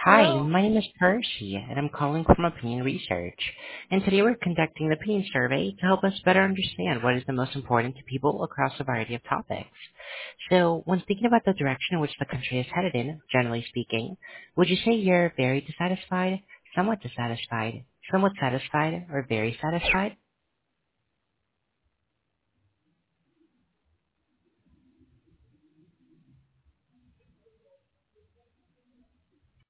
Hi, Hello. my name is Percy, and I'm calling from Opinion Research. And today we're conducting the opinion survey to help us better understand what is the most important to people across a variety of topics. So, when thinking about the direction in which the country is headed in, generally speaking, would you say you're very dissatisfied, somewhat satisfied, or very satisfied?